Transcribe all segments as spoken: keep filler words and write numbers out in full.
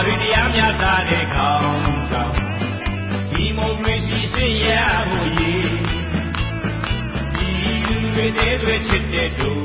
တွေတရားမျှတတဲ့ခေါင်းဆောင်ဒီမိုကရေစီရှင်ရဖို့ရည်ဒီလူတွေတဲ့တွေချစ်တဲ့တို့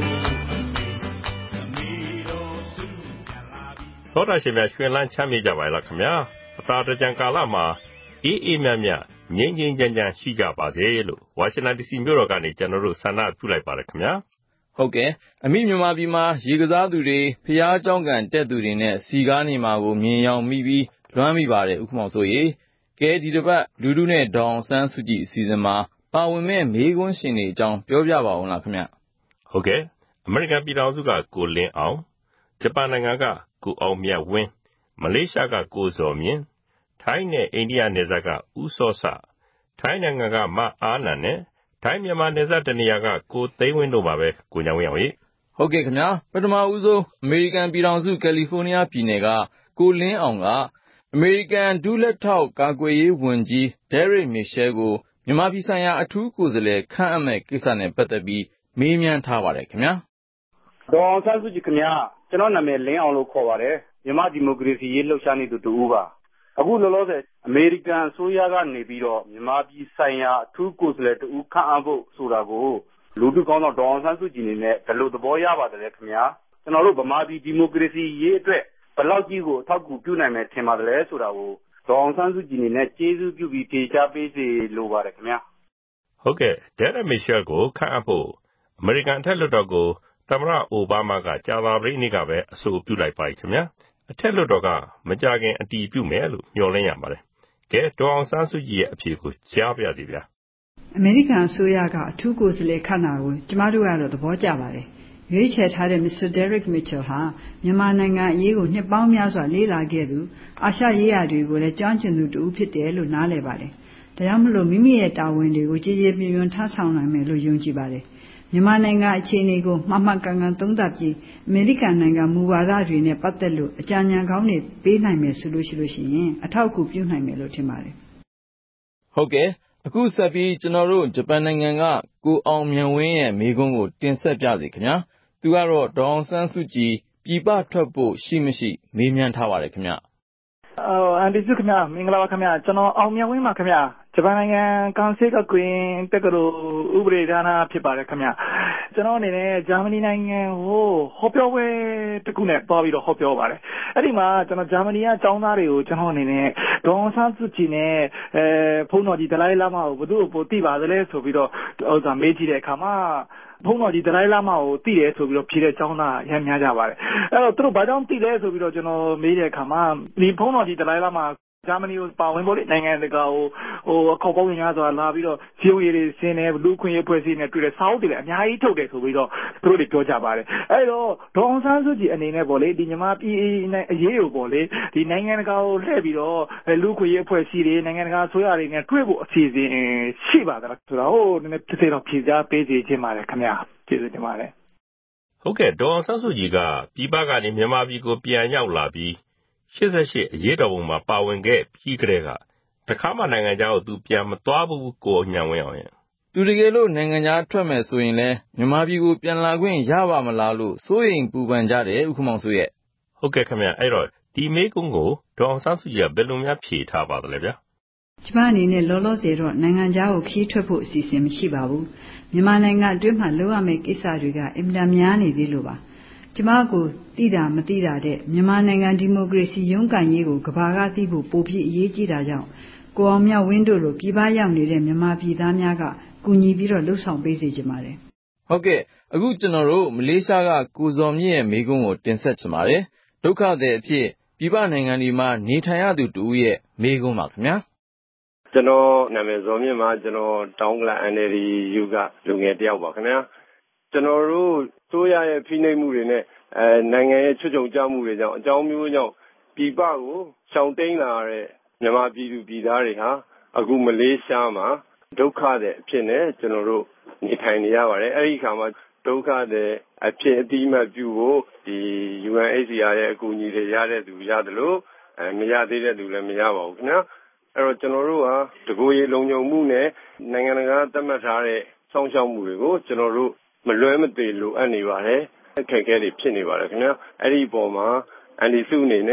သောတာရှင်များရှင်လန်းချမ်းမြေ့ကြပါလားခင်ဗျာအသာတကြံကာလမှာအေးအေးမြတ်မြတ်ငြိမ်းငြိမ်းချမ်းချမ်းရှိကြပါစေလို့ဝါရှင်တန်ဒီစီမြို့တော်ကနေကျွန်တော်တို့ဆန္ဒပြုလိုက်ပါတယ်ခင်ဗျာဟုတ်ကဲ့အမိမြန်မာပြည်မှာရေကစားသူတွေဖျားเจ้าကန်တက်သူတွေနဲ့စီကားနေမှာကိုမြင်ရောက်မိပြီးလွမ်းမိပါတယ်ဥက္ကမောင်ဆိုရေကဲဒီတစ်ပတ်လူလူနဲ့ဒေါအောင်ဆန်းစုကြည်အစီအစဉ်မှာပါဝင်မဲ့မေးခွန်းရှင်တွေအကြောင်းပြောပြပါအောင်လားခင်ဗျဟုတ်ကဲ့အမေရိကန်ပြည်ထောင်စုကကိုလင်းအောင်ဂျပန်နိုင်ငံကကိုအောင်မြတ်ဝင်းမလေးရှားကကိုဇော်မြင့်ထိုင်းနဲ့အိန္ဒိယနယ်စပ်ကဦးစောစထိုင်းနိုင်ငံကမအားနန်နဲ့ထိုင်းမြန်မာနယ်စပ်တနေရာကကိုသိန်းဝင်းတို့ပါပဲကိုညောင်ဝင်းအောင်ရေဟုတ်ကဲ့ခင်ဗျာပထမဦးဆုံးအမေရိကန်ပြည်ထောင်စုကယ်လီဖိုးနီးယားပြည်နယ်ကကိုလင်းအောင်ကအမေရိကန်ဒုလက်ထောက်ကာကွယ်ရေးဝန်ကြီး Derek Mitchell ကိုမြန်မာပြည်ဆိုင်ရာအထူးကိုယ်စားလှယ်ခန့်အပ်မဲ့ကိစ္စနဲ့ပတ်သက်ပြီးမေးမြန်းထားပါတယ်ခင်ဗျာဒေါအောင်ဆန်းစုကြည်ခင်ဗျာကျွန်တော်နာမည်လင်းအောင်လို့ခေါ်ပါတယ်မြန်မာဒီမိုကရေစီရေးလှုပ်ရှားနေသူတူဦးပါအခုလောလောဆယ်အမေရိကန်အစိုးရကနေပြီးတော့မြန်မာပြည်ဆိုင်ရာအထူးကိုယ်စားလှယ်တူဦးခန့်အပ်ဖို့ဆိုတာကိုလူထုကောင်းတော့ဒေါအောင်ဆန်းစုကြည်နေနဲ့ဘယ်လိုသဘောရပါတယ်လဲခင်ဗျာကျွန်တော်တို့ဗမာပြည်ဒီမိုကရေစီရေးအတွက်ဘယ်လောက်ကြီးကိုအထောက်အကူပြုနိုင်မယ်ထင်ပါတယ်လဲဆိုတာကိုဒေါအောင်ဆန်းစုကြည်နေနဲ့ကျေးဇူးပြုပြီးဖြေချပေးစေလိုပါတယ်ခင်ဗျာဟုတ်ကဲ့ Derek Mitchell ကိုခန့်အပ်ဖို့အမေရိကန်အထက်လွှတ်တော်ကိုသမ္မတအိုဘားမားကကြာသပတေးနေ့ကပဲအဆိုပြုလိုက်ပါခင်ဗျာအထက်လွှတ်တော်ကမကြခင်အတည်ပြုမယ်လို့မျှော်လင့်ရပါတယ်ကဲဒေါအောင်ဆန်းစုကြည်ရဲ့အဖြေကိုကြားပြစီဗျာအမေရိကန်အစိုးရကအထူးကိုယ်စားလှယ်ခန့်တာကိုကျမတို့ကတော့သဘောကျပါတယ်ရွေးချယ်ထားတဲ့ မစ္စတာ Derek Mitchell ဟာမြန်မာနိုင်ငံအရေးကိုနှစ်ပေါင်းများစွာလေ့လာခဲ့သူအာရှရေးရာတွေကိုလည်းကျွမ်းကျင်သူတူဖြစ်တယ်လို့နားလည်ပါတယ်ဒါကြောင့်မလို့မိမိရဲ့တာဝန်တွေကိုကြည်ကြည်ပြည့်ပြည့်ထမ်းဆောင်နိုင်မယ်လို့ယုံကြည်ပါတယ်မြန်မာနိုင်ငံအခြေအနေကိုမှန်မှန်ကန်ကန်သုံးသပ်ပြီးအမေရိကန်နိုင်ငံမူဝါဒတွေနဲ့ပတ်သက်လို့အကြံဉာဏ်ကောင်းတွေပေးနိုင်မယ်ဆိုလို့ရှိလို့ရှိရင်အထောက်အကူပြုနိုင်မယ်လို့ထင်ပါတယ်ဟုတ်ကဲ့အခုဆက်ပြီးကျွန်တော်တို့ဂျပန်နိုင်ငံကကိုအောင်မြတ်ဝင်းရဲ့မေးခွန်းကိုတင်ဆက်ပြစီခင်ဗျာသူကတော့ဒေါအောင်ဆန်းစုကြည်ပြည်ပထွက်ဖို့ရှိမရှိမေးမြန်းထားပါတယ်ခင်ဗျာအော်အန်ဒီစုခင်ဗျာမင်္ဂလာပါခင်ဗျာကျွန်တော်အောင်မြတ်ဝင်းပါခင်ဗျာဂျပန်နိုင်ငံကောင်စစ်ကကွင်းတက္ကသိုလ်ဥပဒေဌာနဖြစ်ပါတယ်ခင်ဗျာကျွန်တော်အနေနဲ့ဂျာမနီနိုင်ငံကိုဟောပြောပွဲတစ်ခုနဲ့တွားပြီးတော့ဟောပြောပါတယ်အဲ့ဒီမှာကျွန်တော်ဂျာမနီကကျောင်းသားတွေကိုကျွန်တော်အနေနဲ့ဒေါအောင်ဆန်းစုကြည်နဲ့အဲဖုန်းတော်ကြီးဒလိုင်းလာမာကိုဘယ်သူ့ကိုပိုသိပါသလဲဆိုပြီးတော့ဥစ္စာမေးကြည့်တဲ့အခါမှာဖုန်းတော်ကြီးဒလိုင်းလာမာကိုသိတယ်ဆိုပြီးတော့ဖြေတဲ့ကျောင်းသားရမ်းများကြပါတယ်အဲ့တော့သူတို့ဘာကြောင့်သိလဲဆိုပြီးတော့ကျွန်တော်မေးတဲ့အခါမှာဒီဖုန်းတော်ကြီးဒလိုင်းလာမာဂျာမနီကိုပါဝင်ဖို့နိုင်ငံတကာကိုဟိုအခေါ်ပေါင်းများစွာလာပြီးတော့ဇီဝရေးတွေဆင်းနေလူခွင့်ရေးဖွဲ့စည်းနေတွေ့တဲ့စာအုပ်တွေလည်းအများကြီးထုတ်တယ်ဆိုပြီးတော့သူတို့တွေပြောကြပါတယ်အဲ့တော့ဒေါအောင်ဆန်းစုကြည်အနေနဲ့ပေါ့လေဒီမြန်မာပြည်နဲ့အရေးကိုပေါ့လေဒီနိုင်ငံတကာကိုလှည့်ပြီးတော့လူခွင့်ရေးဖွဲ့စည်းတွေနိုင်ငံတကာဆိုရတွေနဲ့တွေ့ဖို့အစီအစဉ်ရှိပါသလားဆိုတော့ဟိုနည်းနည်းဖြစ်စေတော့ဖြေကြားပေးစီခြင်းပါတယ်ခင်ဗျာကျေးဇူးတင်ပါတယ်ဟုတ်ကဲ့ဒေါအောင်ဆန်းစုကြည်ကပြည်ပကနေမြန်မာပြည်ကိုပြန်ရောက်လာပြီးရှစ်ဆယ့်ရှစ်အရေးတော်ပုံမှာပါဝင်ခဲ့ပြီးကတည်းကတခါမှနိုင်ငံခြားကိုသူပြန်မသွားဘူးကိုညံဝင်းအောင်ရင်သူတကယ်လို့နိုင်ငံခြားထွက်မယ်ဆိုရင်လဲမြန်မာပြည်ကိုပြန်လာခွင့်ရပါမလားလို့စိုးရိမ်ပူပန်ကြတယ်ဥက္ကမောင်ဆိုရဲ့ဟုတ်ကဲ့ခင်ဗျအဲ့တော့ဒီမေးခွန်းကိုဒေါအောင်ဆန်းစုကြည်ကဘယ်လိုများဖြေထားပါသလဲဗျာကျမအနေနဲ့လောလောဆယ်တော့နိုင်ငံခြားကိုခီးထွက်ဖို့အစီအစဉ်မရှိပါဘူးမြန်မာနိုင်ငံအတွင်းမှာလုပ်ရမယ့်ကိစ္စတွေကအင်မတန်များနေသေးလို့ပါကျမကိုသိတာမသိတာတဲ့မြန်မာနိုင်ငံဒီမိုကရေစီရုန်းကန်ရေးကိုကဘာကသိဖို့ပိုပြီးအရေးကြီးတာကြောင့်ကိုအောင်မြတ်ဝင်းတို့လိုပြည်ပရောက်နေတဲ့မြန်မာပြည်သားများကကူညီပြီးတော့လှုပ်ဆောင်ပေးစေချင်ပါတယ်ဟုတ်ကဲ့အခုကျွန်တော်တို့မလေးရှားကကိုဇော်မြင့်ရဲ့မေးခွန်းကိုတင်ဆက်ချင်ပါတယ်ဒုက္ခသည်အဖြစ်ပြည်ပနိုင်ငံတွေမှာနေထိုင်ရသူတူရဲ့မေးခွန်းပါခင်ဗျာကျွန်တော်နာမည်ဇော်မြင့်ပါကျွန်တော်တောင်ကလ အန် အယ် ဒီ ယူ ကလူငယ်တယောက်ပါခင်ဗျာကျွန်တော်တို့စိုးရရဲ့ဖိနှိပ်မှုတွေနဲ့အဲနိုင်ငံရဲ့ချွတ်ချုံကြမှုတွေကြောင့်အကြောင်းမျိုးကြောင့်ပြည်ပကိုရှောင်တိန်လာတဲ့မြန်မာပြည်သူပြည်သားတွေဟာအခုမလေးရှားမှာဒုက္ခသည်အဖြစ်နဲ့ကျွန်တော်တို့နေထိုင်နေရပါတယ်အဲ့ဒီခါမှာဒုက္ခသည်အဖြစ်အတိအမှတ်ပြုဖို့ဒီ ယူ အန် အိတ် စီ အာ ရဲ့အကူအညီတွေရတဲ့သူရတယ်လို့အဲမရသေးတဲ့သူလည်းမရပါဘူးခင်ဗျာအဲ့တော့ကျွန်တော်တို့ဟာတကူရေလုံခြုံမှုနဲ့နိုင်ငံတကာသတ်မှတ်ထားတဲ့စောင့်ရှောက်မှုတွေကိုကျွန်တော်တို့မလွဲမသွေလိုအပ်နေပါတယ်အခက်အခဲတွေဖြစ်နေပါတယ်ခင်ဗျာအဲ့ဒီအပေါ်မှာအန်ဒီစုအနေနဲ့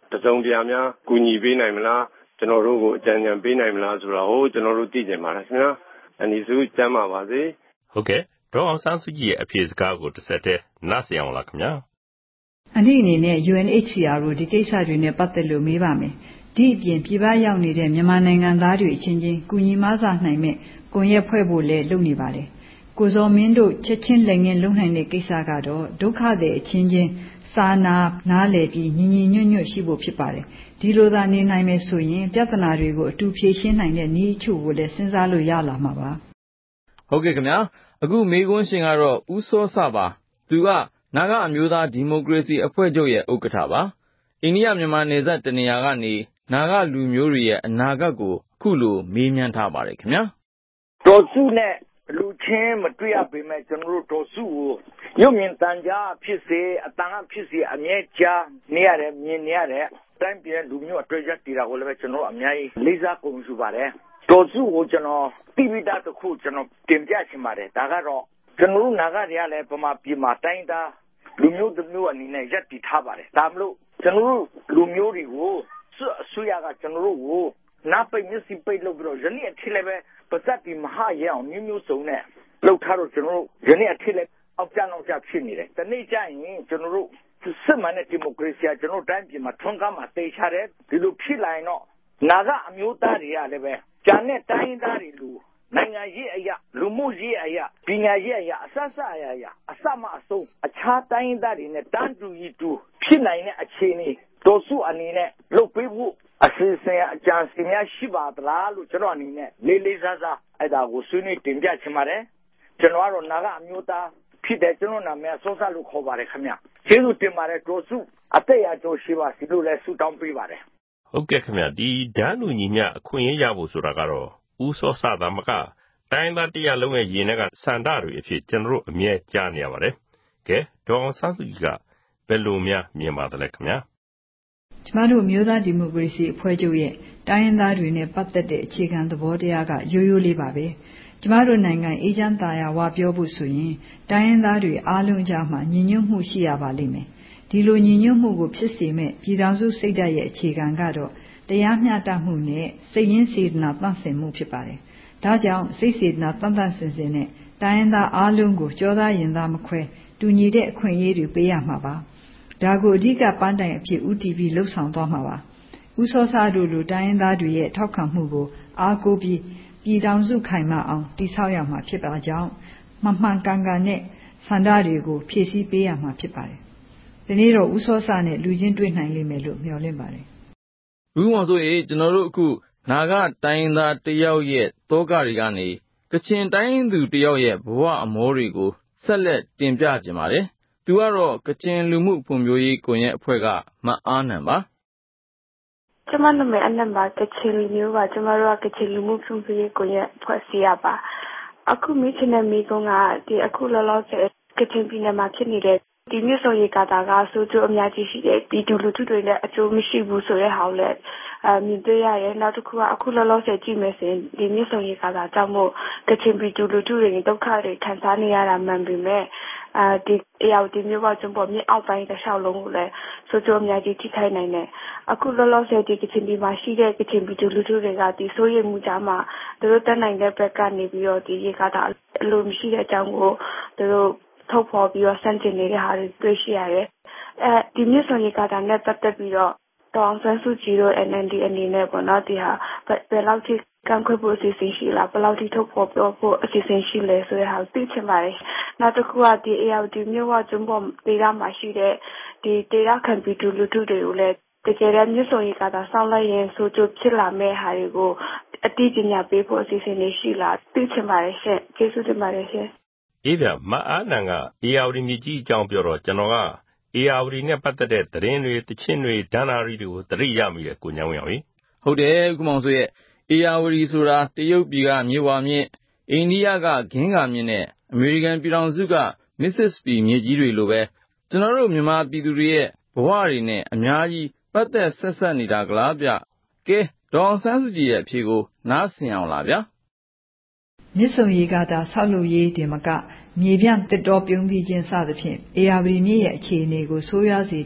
တစုံတရာများကူညီပေးနိုင်မလားကျွန်တော်တို့ကိုအကြံဉာဏ်ပေးနိုင်မလားဆိုတာကိုကျွန်တော်တို့သိကြပါလားခင်ဗျာအနည်းစုကျမ်းပါပါစေဟုတ်ကဲ့ဒေါ်အောင်ဆန်းစုကြည်ရဲ့အဖြေစကားကိုတစ်ဆက်တည်းနားဆင်အောင်လားခင်ဗျာအနည်းအနေနဲ့ ယူ အန် အိတ် စီ အာ ကိုဒီကိစ္စတွေနဲ့ပတ်သက်လို့မေးပါမယ်ဒီအပြင်ပြည်ပရောက်နေတဲ့မြန်မာနိုင်ငံသားတွေအချင်းချင်းကူညီမဆနိုင်မဲ့ကွန်ရက်ဖွဲ့ဖို့လည်းလုပ်နေပါတယ်ကိုဇော်မင်းတို့ချက်ချင်းလက်ငင်းလုံနိုင်တဲ့ကိစ္စကတော့ဒုက္ခတွေအချင်းချင်းစာနာနားလည်ပြီးညီညီညွတ်ညွတ်ရှိဖို့ဖြစ်ပါတယ်ဒီလိုသာနေနိုင်မယ်ဆိုရင်ပြဿနာတွေကိုအတူဖြေရှင်းနိုင်တဲ့နည်းအချို့ကိုလည်းစဉ်းစားလို့ရလာမှာပါဟုတ်ကဲ့ခင်ဗျာအခုမေးခွန်းရှင်ကတော့ဦးစောစပါသူကနာဂအမျိုးသားဒီမိုကရေစီအဖွဲ့ချုပ်ရဲ့ဥက္ကဋ္ဌပါအိန္ဒိယမြန်မာနယ်စပ်တနေရာကနေနာဂလူမျိုးတွေရဲ့အနာဂတ်ကိုအခုလိုမေးမြန်းထားပါတယ်ခင်ဗျာဒေါ်စုနဲ့လူချင်းမတွေ့ရပေမဲ့ကျွန်တော်တို့ဒေါ်စုကိုရုပ်မြင်သံကြားဖြစ်စေအတန်ဖြစ်စေအမြဲကြားနေရတယ်မြင်နေရတယ်တိုင်းပြည်လူမျိုးအတွေ့အကြုံတီတာကိုလည်းကျွန်တော်အများကြီးလေးစားကုန်ယူပါတယ်ဒေါ်စုကိုကျွန်တော်တိပိတာတစ်ခုကျွန်တော်တင်ပြချင်ပါတယ်ဒါကတော့ကျွန်တော်တို့နာဂတွေကလည်းပမာပြည်မှာတိုင်းသားလူမျိုးတစ်မျိုးအနေနဲ့ရပ်တည်ထားပါတယ်ဒါမလို့ကျွန်တော်တို့လူမျိုးတွေကိုအစိုးရကကျွန်တော်တို့ကိုနာပိတ်မျက်စိပိတ်လုပ်ပြီးတော့ယနေ့အထက်လည်းပဲပါဇက်ဒီမဟာရအောင်မျိုးမျိုးစုံနဲ့လောက်ထားတော့ကျွန်တော်တို့ယနေ့အထက်လည်းအောက်ကျနောက်ကျဖြစ်နေတယ်ဒီနေ့ကျရင်ကျွန်တော်တို့စစ်မှန်တဲ့ဒီမိုကရေစီကကျွန်တော်တိုင်းပြည်မှာထွန်းကားမှာတေချတယ်ဒီလိုဖြစ်လာရင်တော့နာကအမျိုးသားတွေကလည်းပဲဂျန်နဲ့တိုင်းသားတွေလူနိုင်ငံရေးအရာလူမှုရေးအရာပညာရေးအရာအစစအရာအရာအစမအဆုံးအခြားတိုင်းသားတွေနဲ့တန်းတူရည်တူဖြစ်နိုင်တဲ့အခြေအနေဒေါ်စုအနေနဲ့လုပ်ပေးဖို့အစီအစဉ်အကြံစီများရှိပါသလားလို့ကျွန်တော်အနေနဲ့လေးလေးစားစားအဲ့ဒါကိုဆွေးနွေးတင်ပြချင်ပါတယ်ကျွန်တော်ကတော့နာကအမျိုးသားဖြစ်တဲ့ကျွန်တော်နာမည်စောစလို့ခေါ်ပါတယ်ခင်ဗျကျေးဇူးတင်ပါတယ်ဒေါ်စုအသက်ရကြိုးရှိပါစီလို့လည်းဆုတောင်းပေးပါတယ်ဟုတ်ကဲ့ခင်ဗျဒီဓာတ်လူညီမျှအခွင့်အရေးရဖို့ဆိုတာကတော့ဦးစောစသာမကတိုင်းသားတရားလုံးရဲ့ရင်ထဲကစန္ဒတွေအဖြစ်ကျွန်တော်တို့အမြဲကြားနေရပါတယ်ကဲဒေါ်အောင်ဆန်းစုကြည်ကဘယ်လိုများမြင်ပါသလဲခင်ဗျာကျမတို့မျိုးသားဒီမိုကရေစီအဖွဲ့ချုပ်ရဲ့တိုင်းရင်းသားတွေနဲ့ပတ်သက်တဲ့အခြေခံသဘောတရားကရိုးရိုးလေးပါပဲကျမတို့နိုင်ငံအေးချမ်းသာယာဝပြောဖို့ဆိုရင်တိုင်းရင်းသားတွေအားလုံးကြားမှာညီညွတ်မှုရှိရပါလိမ့်မယ်ဒီလိုညီညွတ်မှုကိုဖြစ်စေမဲ့ပြည်ထောင်စုစိတ်ဓာတ်ရဲ့အခြေခံကတော့တရားမျှတမှုနဲ့စိတ်ရင်းစေတနာတန့်စင်မှုဖြစ်ပါတယ်ဒါကြောင့်စိတ်စေတနာတန့်တန့်စင်စင်နဲ့တိုင်းရင်းသားအားလုံးကိုကြောသားရင်သားမခွဲတူညီတဲ့အခွင့်အရေးတွေပေးရမှာပါဒါကိုအဓိကပန်းတိုင်အဖြစ်ဦးတည်ပြီးလှုပ်ဆောင်သွားမှာပါဦးစောစာတို့လိုတိုင်းရင်းသားတွေရဲ့ထောက်ခံမှုကိုအားကိုးပြီးပြည်ထောင်စုခိုင်မာအောင်တည်ဆောက်ရမှာဖြစ်ပါကြောင်းမှန်မှန်ကန်ကန်နဲ့ဆန္ဒတွေကိုဖြည့်ဆည်းပေးရမှာဖြစ်ပါတယ်ဒီနေ့တော့ဦးစောစာနဲ့လူချင်းတွေ့နိုင်လိမ့်မယ်လို့မျှော်လင့်ပါတယ်ဘူးမောင်ဆိုရင်ကျွန်တော်တို့အခုနာဂတိုင်းသားတယောက်ရဲ့တောကတွေကနေကချင်တိုင်းသူတယောက်ရဲ့ဘဝအမောတွေကိုဆက်လက်တင်ပြကြပါတယ်သူကတော့ကချင်လူမှုဖွံ့ဖြိုးရေးကွန်ရက်အဖွဲ့ကမအားနံပါကျမနာမည်အနံပါကချင်လူမျိုးပါကျမတို့ကကချင်လူမှုဖွံ့ဖြိုးရေးကွန်ရက်ဖွဲ့စည်းရပါအခုမိချင်တဲ့မိကုန်းကဒီအခုလောလောဆယ်ကချင်ပြည်နယ်မှာဖြစ်နေတဲ့ဒီမျိုးစုံရေးကာတာကဆိုကြအများကြီးရှိတယ်ဒီဒူလူထုတွေလည်းအကျိုးမရှိဘူးဆိုတဲ့ဟာကိုလည်းအမြင်တွေ့ရတယ်နောက်တစ်ခုကအခုလောလောဆယ်ကြည့်မယ်ဆိုရင်ဒီမျိုးစုံရေးကာတာကြောင့်မို့ကချင်ပြည်သူလူထုတွေဒုက္ခတွေခံစားနေရတာမှန်ပေမဲ့အဲဒီအရာဒီမျိုးပါကျုံပေါ်မြေအောက်ပိုင်းတစ်လျှောက်လုံးကိုလည်းဆိုကြအများကြီးထိခိုက်နိုင်တယ်အခုလောလောဆယ်ဒီကချင်ပြည်မှာရှိတဲ့ကချင်ပြည်သူလူထုတွေကဒီဆိုးရမှုကြားမှာသူတို့တက်နိုင်တဲ့ဘက်ကနေပြီးတော့ဒီရေကာတာအလိုမရှိတဲ့အကြောင်းကိုသူတို့ထုတ်ဖော်ပြီးတော့စန့်ကျင်နေတဲ့ဟာတွေတွေ့ရှိရတယ်အဲဒီမျိုးစုံရေကာတာနဲ့ပတ်သက်ပြီးတော့ဒေါအောင်ဆန်းစုကြည်တို့ N L D အနေနဲ့ပေါ့နော်ဒီဟာဘယ်လောက်ထိကန့်ကွက်ဖို့အစီအစဉ်ရှိလားဘယ်လောက်ထိထုတ်ဖော်ပြောဖို့အစီအစဉ်ရှိလဲဆိုတဲ့ဟာကိုသိချင်ပါတယ်နောက်တစ်ခုကဒီ A L D မြို့ဝကျွန်းပေါ်ဒေသမှာရှိတဲ့ဒီဒေသခံပြည်သူလူထုတွေကိုလည်းတကယ်တမ်းမျိုးစုံရေကာတာဆောင်းလိုက်ရင်ဆိုကြဖြစ်လာမဲ့ဟာတွေကိုအတိအကျပေးဖို့အစီအစဉ်တွေရှိလားသိချင်ပါတယ်ရှင့်ကျေးဇူးတင်ပါတယ်ရှင်အေးဗျမအားနံက A R D မြကြီးအကြောင်းပြောတော့ကျွန်တော်က A R D နဲ့ပတ်သက်တဲ့သတင်းတွေတချင်းတွေဒဏ္ဍာရီတွေကိုသတိရမိတယ်ကိုညောင်းရောင်ကြီးဟုတ်တယ်ကုမောင်ဆိုရဲ့ A R D ဆိုတာတရုတ်ပြည်ကမြစ်ဝါမြစ်အိန္ဒိယကဂင်္ဂါမြစ်နဲ့အမေရိကန်ပြည်ထောင်စုက Mississippi မြစ်ကြီးတွေလိုပဲကျွန်တော်တို့မြန်မာပြည်သူတွေရဲ့ဘဝတွေနဲ့အများကြီးပတ်သက်ဆက်ဆက်နေတာကလားဗျကဲဒေါအောင်ဆန်းစုကြည်ရဲ့အဖြေကိုနားဆင်အောင်လားဗျာမြစ်ဆုံရေကာတာဆောက်လုပ်ရေးတင်မကမြေပြန့်တစ်တော်ပြုံးပြီးခြင်းစသဖြင့် A R D မြစ်ရဲ့အခြေအနေကိုဆိုးရွားစေတဲ့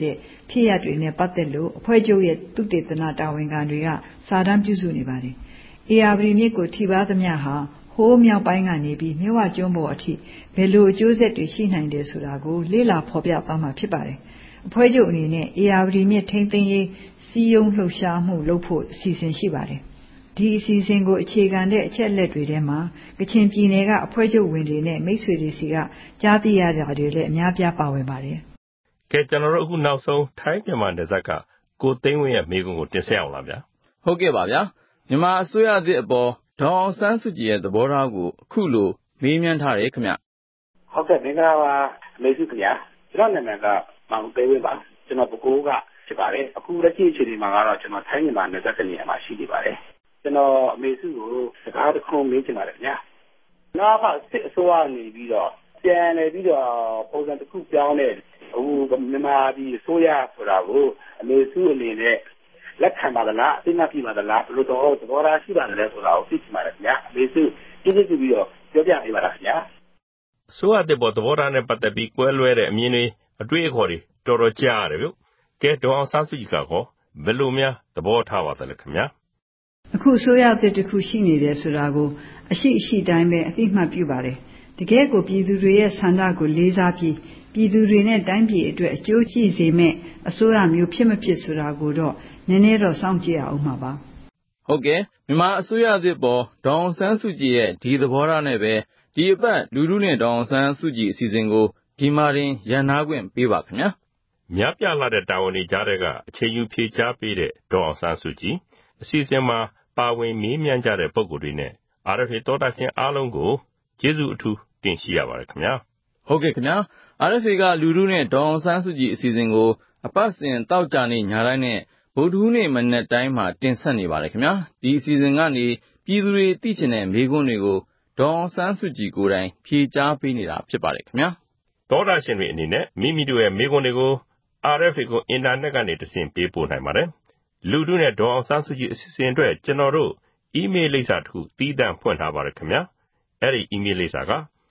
ဖြစ်ရပ်တွေနဲ့ပတ်သက်လို့အဖွဲ့ချုပ်ရဲ့သုတေသနတာဝန်ခံတွေကစာတမ်းပြုစုနေပါတယ်။ ဧရာဝတီမြစ်ကိုထိပါးသမျှဟာဟိုးမြောက်ပိုင်းကနေပြီးမြစ်ဝကျွန်းပေါ်အထိဘယ်လိုအကျိုးဆက်တွေရှိနိုင်တယ်ဆိုတာကိုလေ့လာဖော်ပြသွားမှာဖြစ်ပါတယ်။အဖွဲ့ချုပ်အနေနဲ့ဧရာဝတီမြစ်ထိန်းသိမ်းရေးစီးရုံးလှုပ်ရှားမှုလုပ်ဖို့အစီအစဉ်ရှိပါတယ်။ဒီအစီအစဉ်ကိုအခြေခံတဲ့အချက်အလက်တွေထဲမှာကချင်ပြည်နယ်ကအဖွဲ့ချုပ်ဝင်တွေနဲ့မိတ်ဆွေတွေစီကကြားသိရတာတွေလည်းအများပြားပါဝင်ပါတယ်။ကဲကျွန်တော်တို့အခုနောက်ဆုံးထိုင်းမြန်မာနယ်စပ်ကကိုသိန်းဝင်းရဲ့မိကုံကိုတင်ဆက်အောင်လားဗျာ။ဟုတ်ကဲ့ပါဗျာ။မြန်မာအစိုးရသစ်အပေါ်ဒေါ်အောင်ဆန်းစုကြည်ရဲ့သဘောထားကိုအခုလိုမေးမြန်းထားတယ်ခင်ဗျ။ဟုတ်ကဲ့မင်္ဂလာပါအမေစုခင်ဗျာ။ကျွန်တော်နာမည်ကမောင်သိန်းဝင်းပါ။ကျွန်တော်ပဲခူးကဖြစ်ပါတယ်။အခုလက်ရှိအချိန်ဒီမှာကတော့ကျွန်တော်ထိုင်းမြန်မာနယ်စပ်ကနေရာမှာရှိနေပါတယ်။ကျွန်တော်အမေစုကိုစကားတစ်ခုမေးချင်ပါတယ်ခင်ဗျာ။နောက်ပါစစ်အစိုးရနေပြီးတော့ပြန်နေပြီးတော့ပုံစံတစ်ခုပြောင်းတဲ့အခုမြန်မာပြည်အစိုးရဆိုတာကိုအမေစုအနေနဲ့လက်ခံပါသလားအသိအမှတ်ပြုပါသလားဘယ်လိုတော့သဘောထားရှိပါသလဲဆိုတာကိုသိချင်ပါတယ်ခင်ဗျာအမေစုပြည့်စုံပြီးတော့ပြောပြပေးပါလားခင်ဗျာအစိုးရတဲ့ပေါ်သဘောထားနဲ့ပတ်သက်ပြီးကွဲလွဲတဲ့အမြင်တွေအတွေ့အခေါ်တွေတော်တော်ကြားရတယ်ဗျကဲဒေါ်အောင်ဆန်းစုကြည်ကကောဘယ်လိုများသဘောထားပါသလဲခင်ဗျာအခုအစိုးရသစ်တစ်ခုရှိနေတယ်ဆိုတာကိုအရှိအရှိတိုင်းပဲအသိအမှတ်ပြုပါတယ်တကယ်ကိုပြည်သူတွေရဲ့ဆန္ဒကိုလေးစားပြီးပြည်သူတွေနဲ့တိုင်းပြည်အတွက်အကျိုးရှိစေမဲ့အစိုးရမျိုးဖြစ်မဖြစ်ဆိုတာကိုတော့နည်းနည်းတော့စောင့်ကြည့်အောင်ပါပါဟုတ်ကဲ့မြန်မာအစိုးရသစ်ပေါ်ဒေါ်အောင်ဆန်းစုကြည်ရဲ့ဒီသဘောထားနဲ့ပဲဒီအပတ်လူထုနဲ့ဒေါ်အောင်ဆန်းစုကြည်အစီအစဉ်ကိုဒီမှာတင်ရန်နာခွင့်ပေးပါခင်ဗျာများပြလာတဲ့တာဝန်တွေကြားတဲ့ကအချိန်ယူဖြေချပေးတဲ့ဒေါ်အောင်ဆန်းစုကြည်အစီအစဉ်မှာပါဝင်မေးမြန်းကြတဲ့ပုံကိုယ်တွေနဲ့ အာရ်အက်ဖ်အေ သောတာရှင်အားလုံးကိုကျေးဇူးအထူးတင်ရှိရပါတယ်ခင်ဗျာဟုတ်ကဲ့ခင်ဗျာ အာရ်အက်ဖ်အေ ကလူထုနဲ့ဒေါ်အောင်ဆန်းစုကြည်အစီအစဉ်ကိုအပတ်စဉ်သောကြာနေ့ညတိုင်းနဲ့ဗုဒ္ဓဟူးနေ့မနက်တိုင်းမှာတင်ဆက်နေပါတယ်ခင်ဗျာဒီအစီအစဉ်ကနေပြည်သူတွေသိချင်တဲ့မေးခွန်းတွေကိုဒေါ်အောင်ဆန်းစုကြည်ကိုယ်တိုင်ဖြေကြားပေးနေတာဖြစ်ပါတယ်ခင်ဗျာသောတာရှင်တွေအနေနဲ့မိမိတို့ရဲ့မေးခွန်းတွေကို အာရ်အက်ဖ်အေ ကိုအင်တာနက်ကနေတဆင့်ပေးပို့နိုင်ပါတယ်လူထုနဲ့ဒေါ်အောင်ဆန်းစုကြည်အစီအစဉ်အတွက်ကျွန်တော်တို့အီးမေးလ်လိပ်စာတစ်ခုသီးသန့်ဖွင့်ထားပါတယ်ခင်ဗျာအဲ့ဒီအီးမေးလ်လိပ်စာက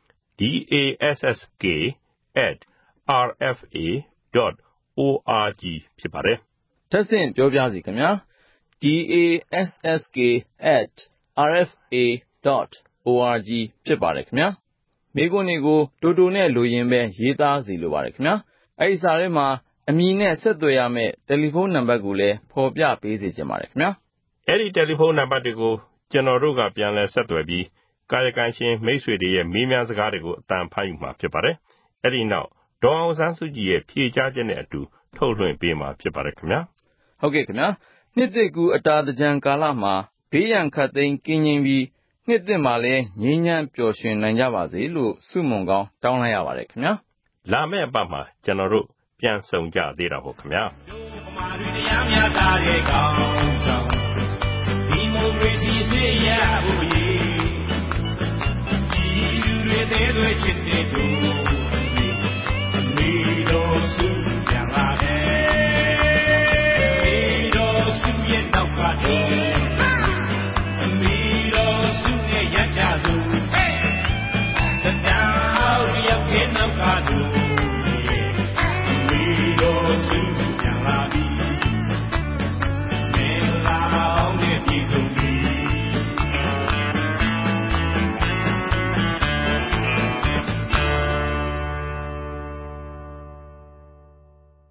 d a s s k at r f a dot org ဖြစ်ပါတယ်ထပ်ဆင့်ပြောပြစီခင်ဗျာ d a s s k at r f a dot org ဖြစ်ပါတယ်ခင်ဗျာမေးခွန်းတွေကိုတိုတိုနဲ့လိုရင်းပဲရေးသားစီလိုပါတယ်ခင်ဗျာအဲ့ဒီစာထဲမှာအမည်နဲ့ဆက်သွယ်ရမယ့်တယ်လီဖုန်းနံပါတ်ကိုလည်းဖော်ပြပေးစေချင်ပါတယ်ခင်ဗျာအဲ့ဒီတယ်လီဖုန်းနံပါတ်တွေကိုကျွန်တော်တို့ကပြန်လည်ဆက်သွယ်ပြီးကာယကံရှင်မိတ်ဆွေတွေရဲ့မေးမြန်းစကားတွေကိုအတန်ဖတ်ယူမှာဖြစ်ပါတယ်အဲ့ဒီနောက်ဒေါ်အောင်ဆန်းစုကြည်ရဲ့ဖြေကြားချက်နဲ့အတူထုတ်လွှင့်ပေးမှာဖြစ်ပါတယ်ခင်ဗျာဟုတ်ကဲ့ခင်ဗျာနှစ်သစ်ကူးအတာသင်္ကြန်ကာလမှာဘေးရန်ခတ်သိမ်းကင်းငြိမ်းပြီးနှစ်သစ်မှာလည်းငြိမ်းချမ်းပျော်ရွှင်နိုင်ကြပါစေလို့ဆုမွန်ကောင်းတောင်းလိုက်ရပါတယ်ခင်ဗျာလာမယ့်အပတ်မှာကျွန်တော်တို့ပြန်ဆုံကြသေးတာဟုတ်ခင်ဗျာဒီမိုကရေစီစေရဖို့ရည်ဒီလူတွေတဲ့တွေချစ်တဲ့သူ